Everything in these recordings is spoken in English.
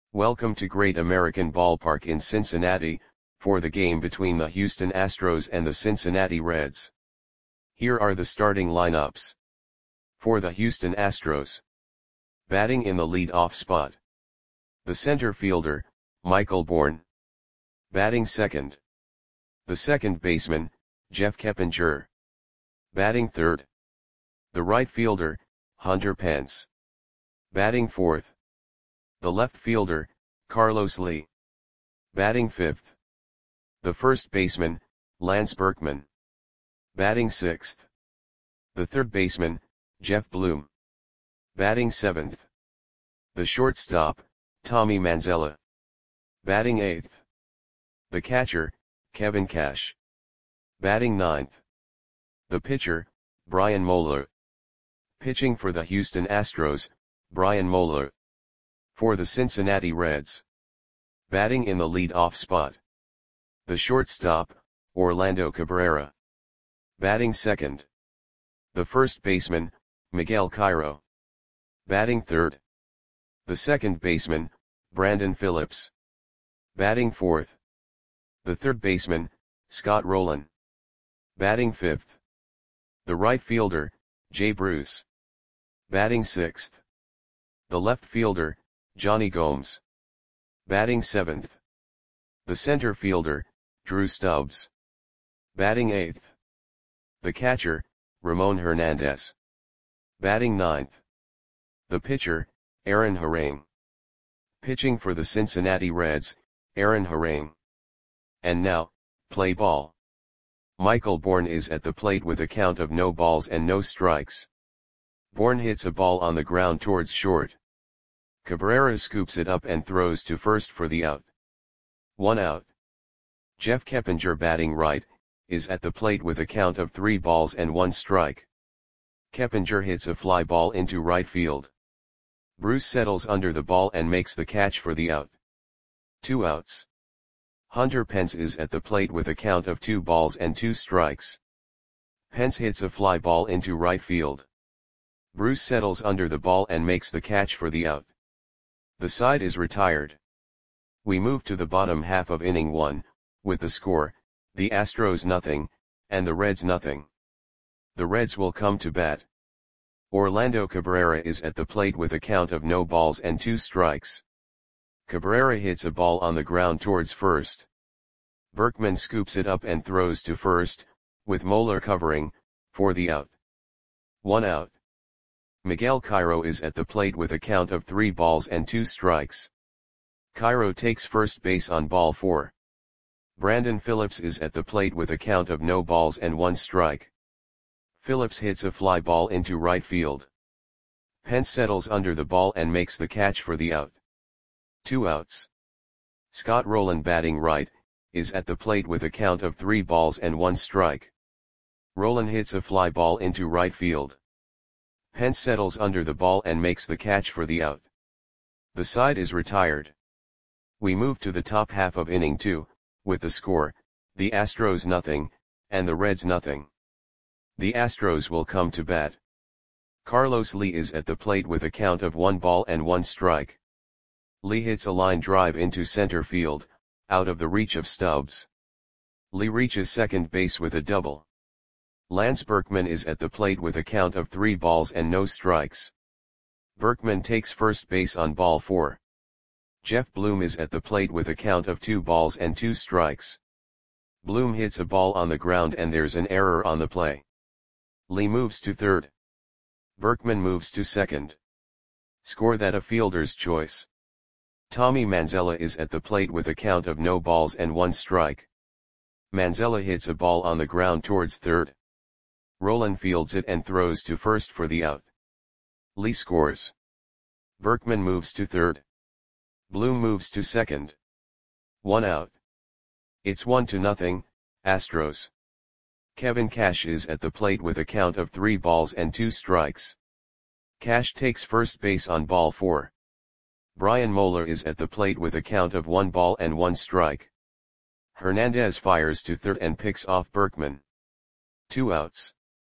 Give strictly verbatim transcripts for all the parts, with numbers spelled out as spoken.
Welcome to Great American Ballpark in Cincinnati, for the game between the Houston Astros and the Cincinnati Reds. Here are the starting lineups. For the Houston Astros. Batting in the lead-off spot. The center fielder, Michael Bourn. Batting second. The second baseman, Jeff Keppinger. Batting third. The right fielder, Hunter Pence. Batting fourth. The left fielder, Carlos Lee. Batting fifth. The first baseman, Lance Berkman. Batting sixth. The third baseman, Jeff Bloom. Batting seventh. The shortstop, Tommy Manzella. Batting eighth. The catcher, Kevin Cash. Batting ninth. The pitcher, Brian Moeller. Pitching for the Houston Astros, Brian Moeller. For the Cincinnati Reds. Batting in the lead-off spot. The shortstop, Orlando Cabrera. Batting second. The first baseman, Miguel Cairo. Batting third. The second baseman, Brandon Phillips. Batting fourth. The third baseman, Scott Rowland. Batting fifth. The right fielder, Jay Bruce. Batting sixth. The left fielder, Johnny Gomes. Batting seventh. The center fielder, Drew Stubbs. Batting eighth. The catcher, Ramon Hernandez. Batting ninth. The pitcher, Aaron Harang. Pitching for the Cincinnati Reds, Aaron Harang. And now, play ball. Michael Bourn is at the plate with a count of no balls and no strikes. Bourn hits a ball on the ground towards short. Cabrera scoops it up and throws to first for the out. One out. Jeff Keppinger, batting right, is at the plate with a count of three balls and one strike. Keppinger hits a fly ball into right field. Bruce settles under the ball and makes the catch for the out. Two outs. Hunter Pence is at the plate with a count of two balls and two strikes. Pence hits a fly ball into right field. Bruce settles under the ball and makes the catch for the out. The side is retired. We move to the bottom half of inning one, with the score, the Astros nothing, and the Reds nothing. The Reds will come to bat. Orlando Cabrera is at the plate with a count of no balls and two strikes. Cabrera hits a ball on the ground towards first. Berkman scoops it up and throws to first, with Moeller covering, for the out. One out. Miguel Cairo is at the plate with a count of three balls and two strikes. Cairo takes first base on ball four. Brandon Phillips is at the plate with a count of no balls and one strike. Phillips hits a fly ball into right field. Pence settles under the ball and makes the catch for the out. Two outs. Scott Rowland, batting right, is at the plate with a count of three balls and one strike. Rowland hits a fly ball into right field. Pence settles under the ball and makes the catch for the out. The side is retired. We move to the top half of inning two, with the score, the Astros nothing, and the Reds nothing. The Astros will come to bat. Carlos Lee is at the plate with a count of one ball and one strike. Lee hits a line drive into center field, out of the reach of Stubbs. Lee reaches second base with a double. Lance Berkman is at the plate with a count of three balls and no strikes. Berkman takes first base on ball four. Jeff Bloom is at the plate with a count of two balls and two strikes. Bloom hits a ball on the ground and there's an error on the play. Lee moves to third. Berkman moves to second. Score that a fielder's choice. Tommy Manzella is at the plate with a count of no balls and one strike. Manzella hits a ball on the ground towards third. Rowland fields it and throws to first for the out. Lee scores. Berkman moves to third. Bloom moves to second. One out. It's one to nothing, Astros. Kevin Cash is at the plate with a count of three balls and two strikes. Cash takes first base on ball four. Brian Moeller is at the plate with a count of one ball and one strike. Hernandez fires to third and picks off Berkman. Two outs.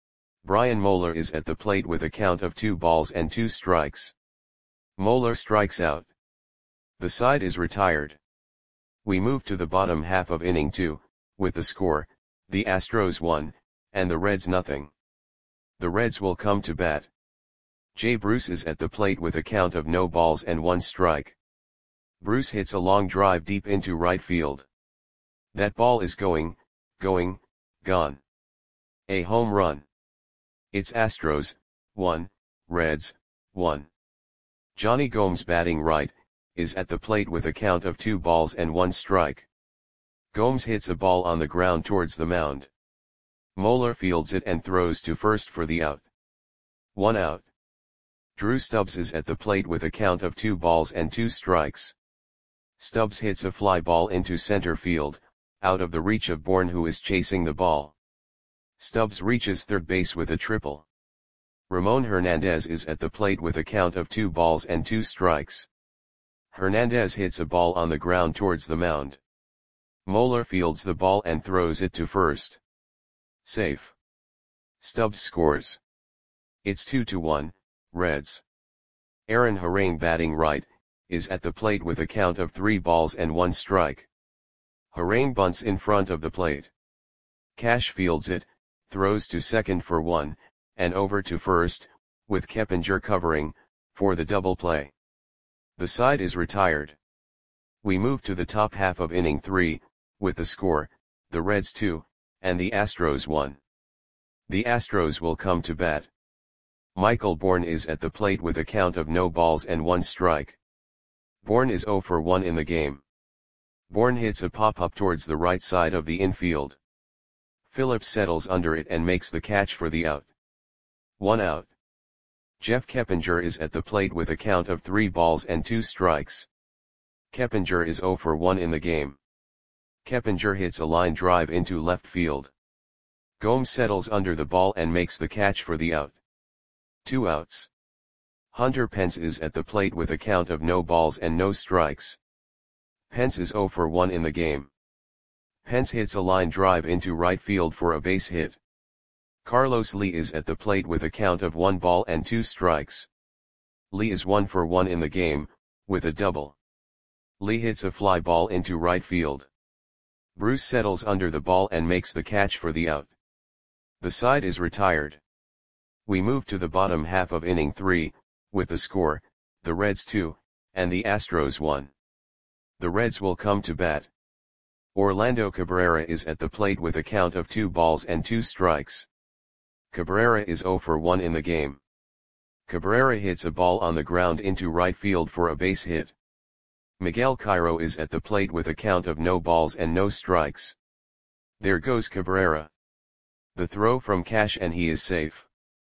Brian Moeller is at the plate with a count of two balls and two strikes. Moeller strikes out. The side is retired. We move to the bottom half of inning two, with the score, the Astros one, and the Reds nothing. The Reds will come to bat. Jay Bruce is at the plate with a count of no balls and one strike. Bruce hits a long drive deep into right field. That ball is going, going, gone. A home run. It's Astros, one, Reds, one. Johnny Gomes batting right, is at the plate with a count of two balls and one strike. Gomes hits a ball on the ground towards the mound. Moeller fields it and throws to first for the out. One out. Drew Stubbs is at the plate with a count of two balls and two strikes. Stubbs hits a fly ball into center field, out of the reach of Bourne, who is chasing the ball. Stubbs reaches third base with a triple. Ramon Hernandez is at the plate with a count of two balls and two strikes. Hernandez hits a ball on the ground towards the mound. Moeller fields the ball and throws it to first. Safe. Stubbs scores. It's two to one, Reds. Aaron Harang batting right, is at the plate with a count of three balls and one strike. Harang bunts in front of the plate. Cash fields it, throws to second for one, and over to first, with Keppinger covering, for the double play. The side is retired. We move to the top half of inning three, with the score, the Reds two, and the Astros one. The Astros will come to bat. Michael Bourne is at the plate with a count of no balls and one strike. Bourne is zero for one in the game. Bourne hits a pop-up towards the right side of the infield. Phillips settles under it and makes the catch for the out. One out. Jeff Keppinger is at the plate with a count of three balls and two strikes. Keppinger is zero for one in the game. Keppinger hits a line drive into left field. Gomes settles under the ball and makes the catch for the out. Two outs. Hunter Pence is at the plate with a count of no balls and no strikes. Pence is zero for one in the game. Pence hits a line drive into right field for a base hit. Carlos Lee is at the plate with a count of one ball and two strikes. Lee is one for one in the game, with a double. Lee hits a fly ball into right field. Bruce settles under the ball and makes the catch for the out. The side is retired. We move to the bottom half of inning three, with the score, the Reds two, and the Astros one. The Reds will come to bat. Orlando Cabrera is at the plate with a count of two balls and two strikes. Cabrera is zero for one in the game. Cabrera hits a ball on the ground into right field for a base hit. Miguel Cairo is at the plate with a count of no balls and no strikes. There goes Cabrera. The throw from Cash and he is safe.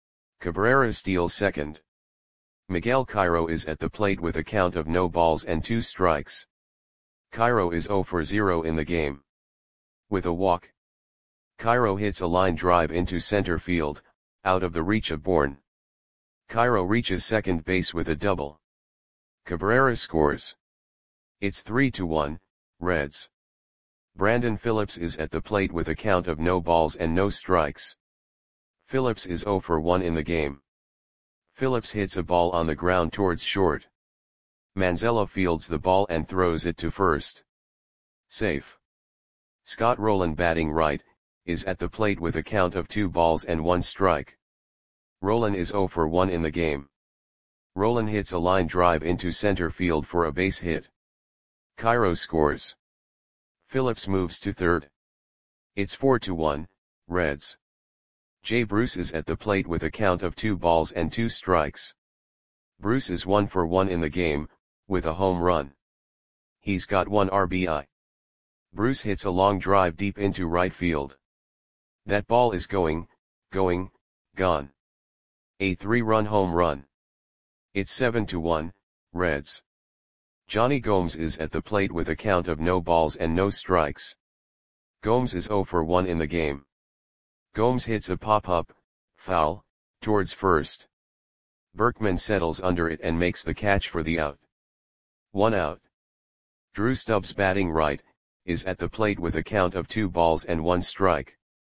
Cabrera steals second. Miguel Cairo is at the plate with a count of no balls and two strikes. Cairo is zero for zero in the game. With a walk, Cairo hits a line drive into center field, out of the reach of Bourne. Cairo reaches second base with a double. Cabrera scores. It's three to one, Reds. Brandon Phillips is at the plate with a count of no balls and no strikes. Phillips is zero for one in the game. Phillips hits a ball on the ground towards short. Manzella fields the ball and throws it to first. Safe. Scott Rowland batting right, is at the plate with a count of two balls and one strike. Rowland is zero for one in the game. Rowland hits a line drive into center field for a base hit. Cairo scores. Phillips moves to third. It's four to one, Reds. Jay Bruce is at the plate with a count of two balls and two strikes. Bruce is one for one in the game, with a home run. He's got one R B I. Bruce hits a long drive deep into right field. That ball is going, going, gone. A three-run home run. It's seven to one, Reds. Johnny Gomes is at the plate with a count of no balls and no strikes. Gomes is zero for one in the game. Gomes hits a pop-up, foul, towards first. Berkman settles under it and makes the catch for the out. One out. Drew Stubbs batting right, is at the plate with a count of two balls and one strike.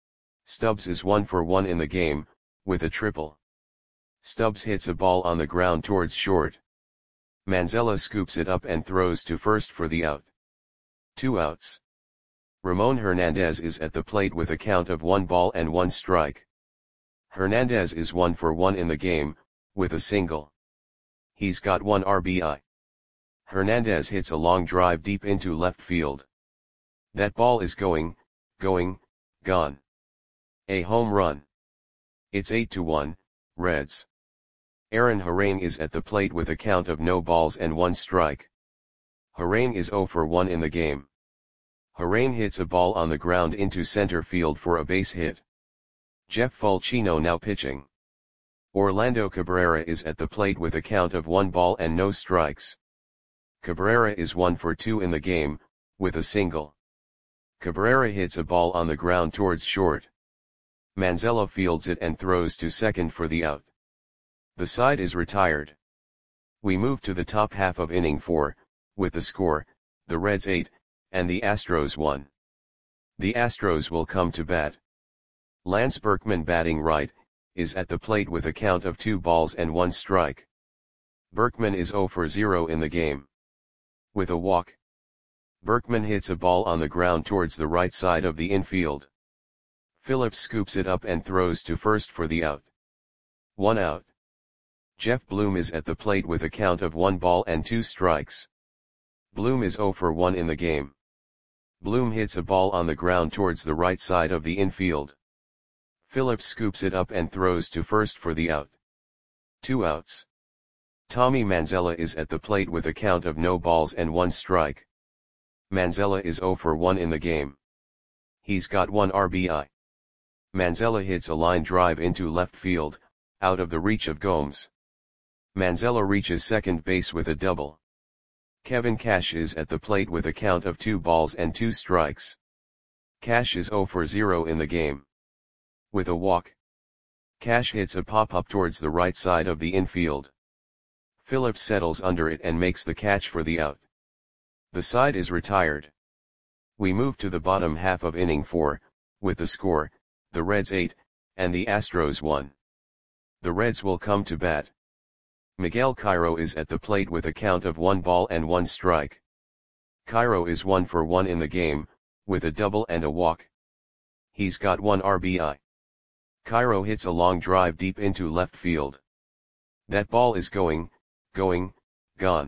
Stubbs is one for one in the game, with a triple. Stubbs hits a ball on the ground towards short. Manzella scoops it up and throws to first for the out. Two outs. Ramon Hernandez is at the plate with a count of one ball and one strike. Hernandez is one for one in the game, with a single. He's got one R B I. Hernandez hits a long drive deep into left field. That ball is going, going, gone. A home run. It's eight to one, Reds. Aaron Harang is at the plate with a count of no balls and one strike. Harang is zero for one in the game. Harang hits a ball on the ground into center field for a base hit. Jeff Fulchino now pitching. Orlando Cabrera is at the plate with a count of one ball and no strikes. Cabrera is one for two in the game, with a single. Cabrera hits a ball on the ground towards short. Manzella fields it and throws to second for the out. The side is retired. We move to the top half of inning four, with the score, the Reds eight, and the Astros one. The Astros will come to bat. Lance Berkman batting right, is at the plate with a count of two balls and one strike. Berkman is zero for zero in the game. With a walk. Berkman hits a ball on the ground towards the right side of the infield. Phillips scoops it up and throws to first for the out. One out. Jeff Bloom is at the plate with a count of one ball and two strikes. Bloom is zero for one in the game. Bloom hits a ball on the ground towards the right side of the infield. Phillips scoops it up and throws to first for the out. Two outs. Tommy Manzella is at the plate with a count of no balls and one strike. Manzella is zero for one in the game. He's got one R B I. Manzella hits a line drive into left field, out of the reach of Gomes. Manzella reaches second base with a double. Kevin Cash is at the plate with a count of two balls and two strikes. Cash is zero for zero in the game. With a walk. Cash hits a pop-up towards the right side of the infield. Phillips settles under it and makes the catch for the out. The side is retired. We move to the bottom half of inning four, with the score, the Reds eight, and the Astros one. The Reds will come to bat. Miguel Cairo is at the plate with a count of one ball and one strike. Cairo is one for one in the game, with a double and a walk. He's got one R B I. Cairo hits a long drive deep into left field. That ball is going, going, gone.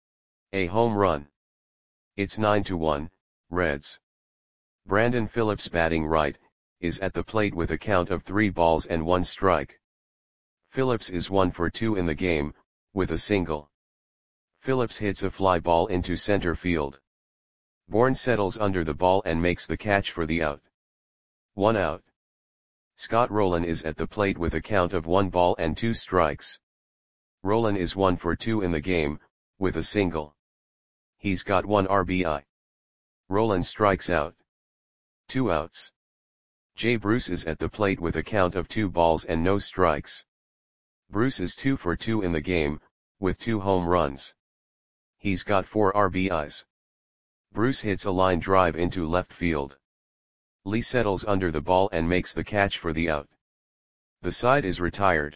A home run. It's nine to one, Reds. Brandon Phillips batting right, is at the plate with a count of three balls and one strike. Phillips is one for two in the game, with a single. Phillips hits a fly ball into center field. Bourne settles under the ball and makes the catch for the out. One out. Scott Rowland is at the plate with a count of one ball and two strikes. Rowland is one for two in the game, with a single. He's got one R B I. Rowland strikes out. Two outs. Jay Bruce is at the plate with a count of two balls and no strikes. Bruce is two for two in the game, with two home runs. He's got four R B Is. Bruce hits a line drive into left field. Lee settles under the ball and makes the catch for the out. The side is retired.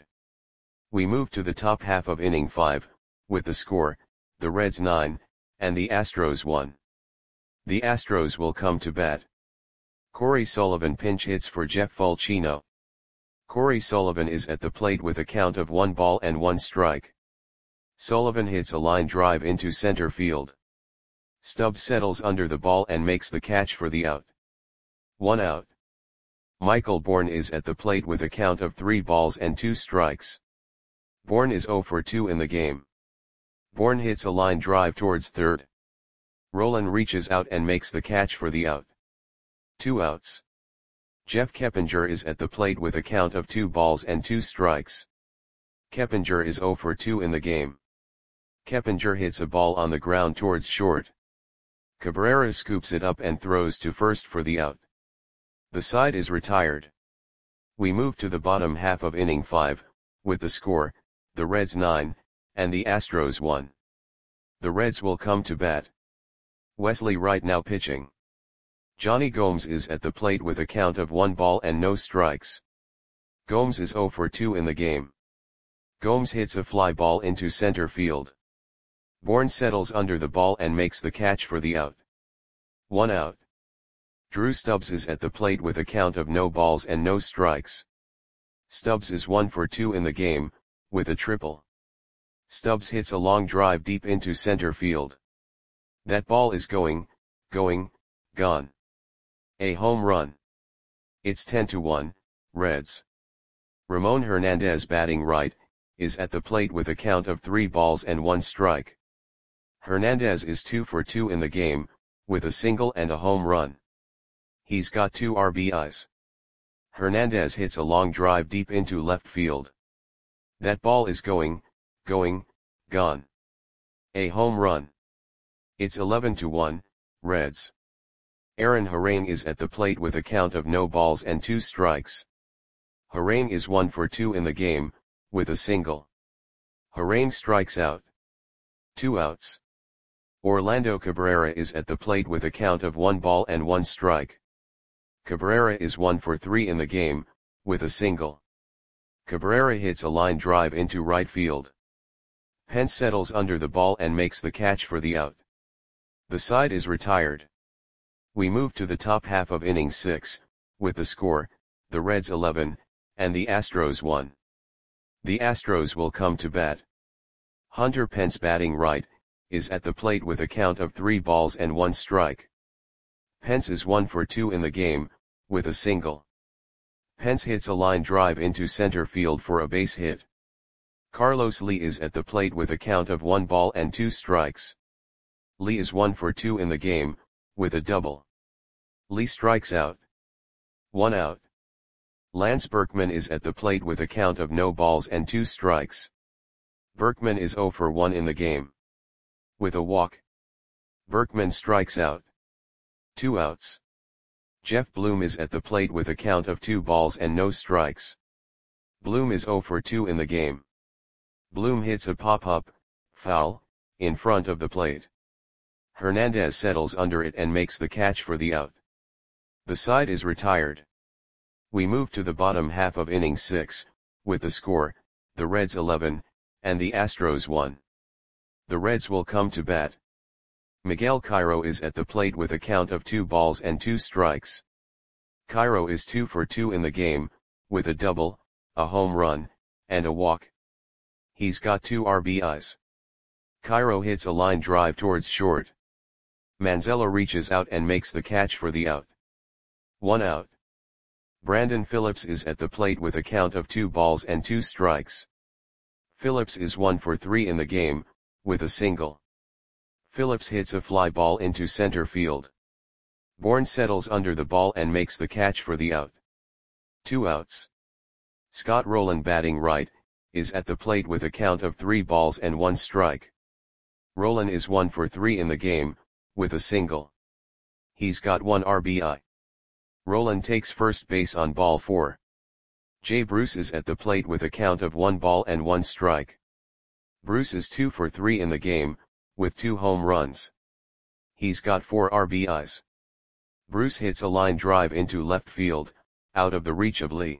We move to the top half of inning five, with the score, the Reds nine, and the Astros one. The Astros will come to bat. Corey Sullivan pinch hits for Jeff Fulchino. Corey Sullivan is at the plate with a count of one ball and one strike. Sullivan hits a line drive into center field. Stubbs settles under the ball and makes the catch for the out. One out. Michael Bourne is at the plate with a count of three balls and two strikes. Bourne is zero for two in the game. Bourne hits a line drive towards third. Rowland reaches out and makes the catch for the out. Two outs. Jeff Keppinger is at the plate with a count of two balls and two strikes. Keppinger is zero for two in the game. Keppinger hits a ball on the ground towards short. Cabrera scoops it up and throws to first for the out. The side is retired. We move to the bottom half of inning five, with the score, the Reds nine, and the Astros one. The Reds will come to bat. Wesley Wright now pitching. Johnny Gomes is at the plate with a count of one ball and no strikes. Gomes is zero for two in the game. Gomes hits a fly ball into center field. Bourne settles under the ball and makes the catch for the out. One out. Drew Stubbs is at the plate with a count of no balls and no strikes. Stubbs is one for two in the game, with a triple. Stubbs hits a long drive deep into center field. That ball is going, going, gone. A home run. It's ten to one, Reds. Ramon Hernandez, batting right, is at the plate with a count of three balls and one strike. Hernandez is two for two in the game, with a single and a home run. He's got two R B Is. Hernandez hits a long drive deep into left field. That ball is going, going, gone. A home run. It's eleven to one, Reds. Aaron Harang is at the plate with a count of no balls and two strikes. Harang is one for two in the game, with a single. Harang strikes out. Two outs. Orlando Cabrera is at the plate with a count of one ball and one strike. Cabrera is one for three in the game, with a single. Cabrera hits a line drive into right field. Pence settles under the ball and makes the catch for the out. The side is retired. We move to the top half of inning six, with the score, the Reds eleven, and the Astros one. The Astros will come to bat. Hunter Pence, batting right, is at the plate with a count of three balls and one strike. Pence is one for two in the game, with a single. Pence hits a line drive into center field for a base hit. Carlos Lee is at the plate with a count of one ball and two strikes. Lee is one for two in the game, with a double. Lee strikes out. One out. Lance Berkman is at the plate with a count of no balls and two strikes. Berkman is zero for one in the game. With a walk. Berkman strikes out. Two outs. Jeff Bloom is at the plate with a count of two balls and no strikes. Bloom is zero for two in the game. Bloom hits a pop-up, foul, in front of the plate. Hernandez settles under it and makes the catch for the out. The side is retired. We move to the bottom half of inning six, with the score, the Reds eleven, and the Astros one. The Reds will come to bat. Miguel Cairo is at the plate with a count of two balls and two strikes. Cairo is two for two in the game, with a double, a home run, and a walk. He's got two R B Is. Cairo hits a line drive towards short. Manzella reaches out and makes the catch for the out. One out. Brandon Phillips is at the plate with a count of two balls and two strikes. Phillips is one for three in the game, with a single. Phillips hits a fly ball into center field. Bourne settles under the ball and makes the catch for the out. Two outs. Scott Rowland, batting right, is at the plate with a count of three balls and one strike. Rowland is one for three in the game, with a single. He's got one R B I. Rowland takes first base on ball four. Jay Bruce is at the plate with a count of one ball and one strike. Bruce is two for three in the game, with two home runs. He's got four R B Is. Bruce hits a line drive into left field, out of the reach of Lee.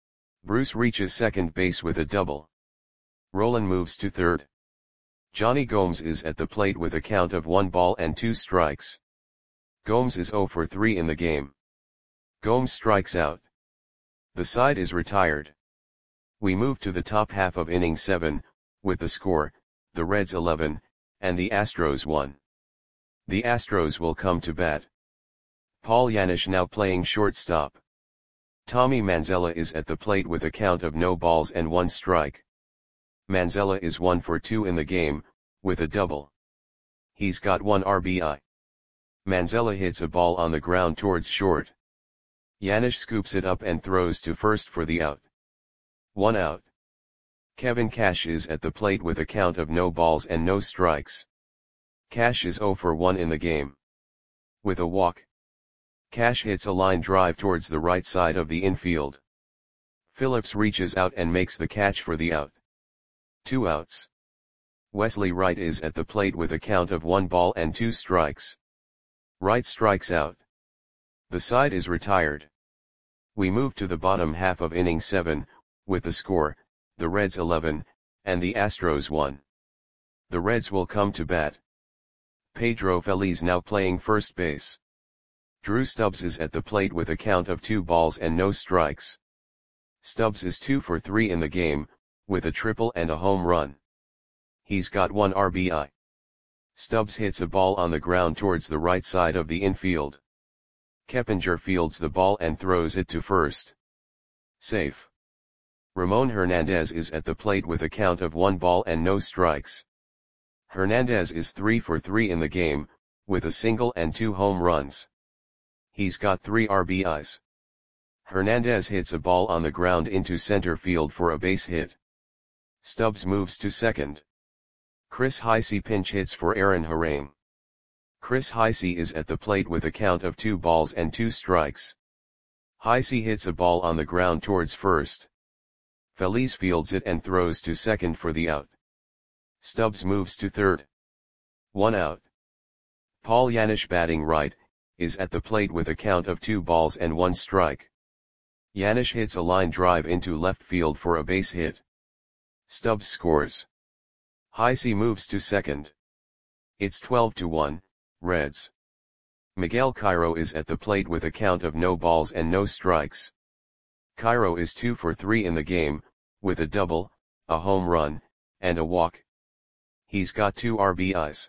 Bruce reaches second base with a double. Rowland moves to third. Johnny Gomes is at the plate with a count of one ball and two strikes. Gomes is zero for three in the game. Gomes strikes out. The side is retired. We move to the top half of inning seven, with the score, the Reds eleven, and the Astros one. The Astros will come to bat. Paul Yanish now playing shortstop. Tommy Manzella is at the plate with a count of no balls and one strike. Manzella is one for two in the game, with a double. He's got one R B I. Manzella hits a ball on the ground towards short. Yanish scoops it up and throws to first for the out. One out. Kevin Cash is at the plate with a count of no balls and no strikes. Cash is zero for one in the game. With a walk. Cash hits a line drive towards the right side of the infield. Phillips reaches out and makes the catch for the out. Two outs. Wesley Wright is at the plate with a count of one ball and two strikes. Wright strikes out. The side is retired. We move to the bottom half of inning seven, with the score, the Reds eleven, and the Astros one. The Reds will come to bat. Pedro Feliz now playing first base. Drew Stubbs is at the plate with a count of two balls and no strikes. Stubbs is two for three in the game, with a triple and a home run. He's got one R B I. Stubbs hits a ball on the ground towards the right side of the infield. Keppinger fields the ball and throws it to first. Safe. Ramon Hernandez is at the plate with a count of one ball and no strikes. Hernandez is three for three in the game, with a single and two home runs. He's got three R B Is. Hernandez hits a ball on the ground into center field for a base hit. Stubbs moves to second. Chris Heisey pinch hits for Aaron Harang. Chris Heisey is at the plate with a count of two balls and two strikes. Heisey hits a ball on the ground towards first. Feliz fields it and throws to second for the out. Stubbs moves to third. One out. Paul Janisch batting right, is at the plate with a count of two balls and one strike. Janisch hits a line drive into left field for a base hit. Stubbs scores. Heisey moves to second. It's twelve to one, Reds. Miguel Cairo is at the plate with a count of no balls and no strikes. Cairo is two for three in the game, with a double, a home run, and a walk. He's got two R B Is.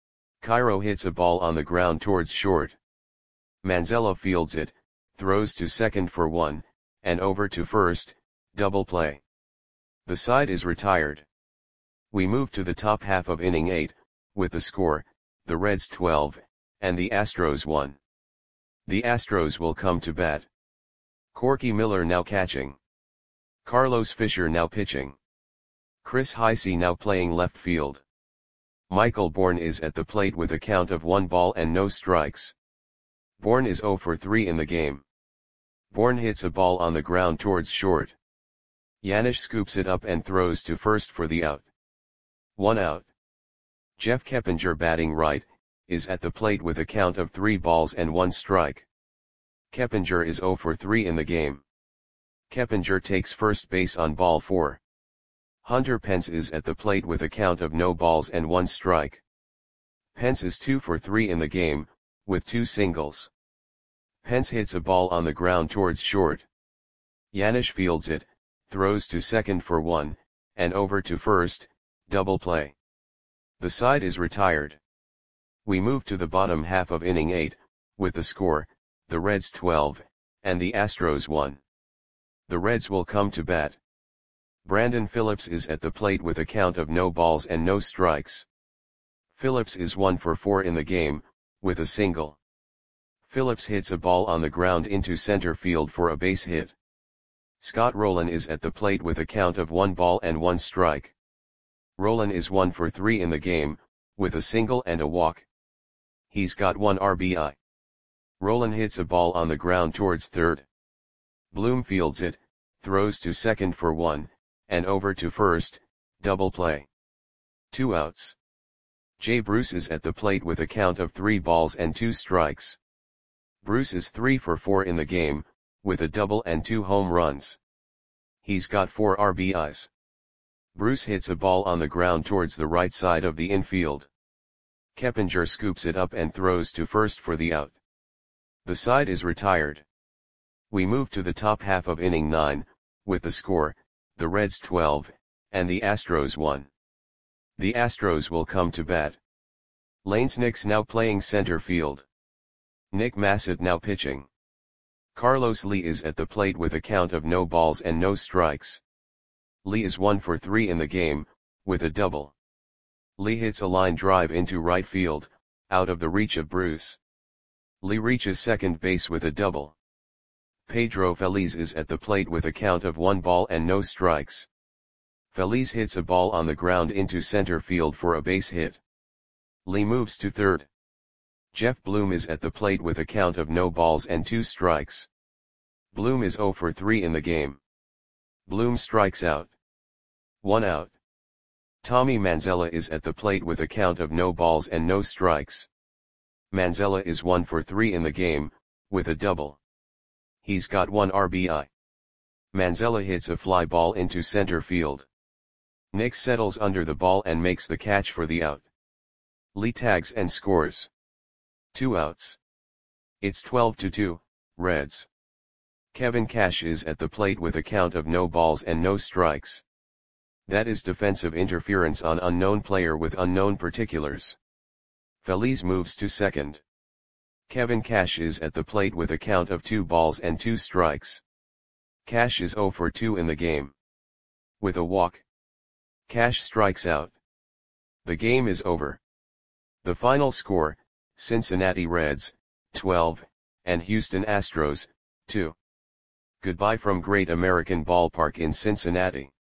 Cairo hits a ball on the ground towards short. Manzella fields it, throws to second for one, and over to first, double play. The side is retired. We move to the top half of inning eight, with the score, the Reds twelve, and the Astros one. The Astros will come to bat. Corky Miller now catching. Carlos Fisher now pitching. Chris Heisey now playing left field. Michael Bourne is at the plate with a count of one ball and no strikes. Bourne is zero for three in the game. Bourne hits a ball on the ground towards short. Janisch scoops it up and throws to first for the out. One out. Jeff Keppinger batting right, is at the plate with a count of three balls and one strike. Keppinger is zero for three in the game. Keppinger takes first base on ball four. Hunter Pence is at the plate with a count of no balls and one strike. Pence is two for three in the game, with two singles. Pence hits a ball on the ground towards short. Janisch fields it, throws to second for one, and over to first, double play. The side is retired. We move to the bottom half of inning eight, with the score, the Reds twelve, and the Astros one. The Reds will come to bat. Brandon Phillips is at the plate with a count of no balls and no strikes. Phillips is one for four in the game, with a single. Phillips hits a ball on the ground into center field for a base hit. Scott Rowland is at the plate with a count of one ball and one strike. Rowland is one for three in the game, with a single and a walk. He's got one R B I. Rowland hits a ball on the ground towards third. Bloom fields it, throws to second for one, and over to first, double play. Two outs. Jay Bruce is at the plate with a count of three balls and two strikes. Bruce is three for four in the game, with a double and two home runs. He's got four R B Is. Bruce hits a ball on the ground towards the right side of the infield. Keppinger scoops it up and throws to first for the out. The side is retired. We move to the top half of inning nine, with the score, the Reds twelve, and the Astros one. The Astros will come to bat. Lane Snicks now playing center field. Nick Massett now pitching. Carlos Lee is at the plate with a count of no balls and no strikes. Lee is one for three in the game, with a double. Lee hits a line drive into right field, out of the reach of Bruce. Lee reaches second base with a double. Pedro Feliz is at the plate with a count of one ball and no strikes. Feliz hits a ball on the ground into center field for a base hit. Lee moves to third. Jeff Bloom is at the plate with a count of no balls and two strikes. Bloom is zero for three in the game. Bloom strikes out. One out. Tommy Manzella is at the plate with a count of no balls and no strikes. Manzella is one for three in the game, with a double. He's got one R B I. Manzella hits a fly ball into center field. Nick settles under the ball and makes the catch for the out. Lee tags and scores. Two outs. It's twelve to two, Reds. Kevin Cash is at the plate with a count of no balls and no strikes. That is defensive interference on unknown player with unknown particulars. Feliz moves to second. Kevin Cash is at the plate with a count of two balls and two strikes. Cash is oh for two in the game. With a walk, Cash strikes out. The game is over. The final score, Cincinnati Reds, twelve, and Houston Astros, two. Goodbye from Great American Ballpark in Cincinnati.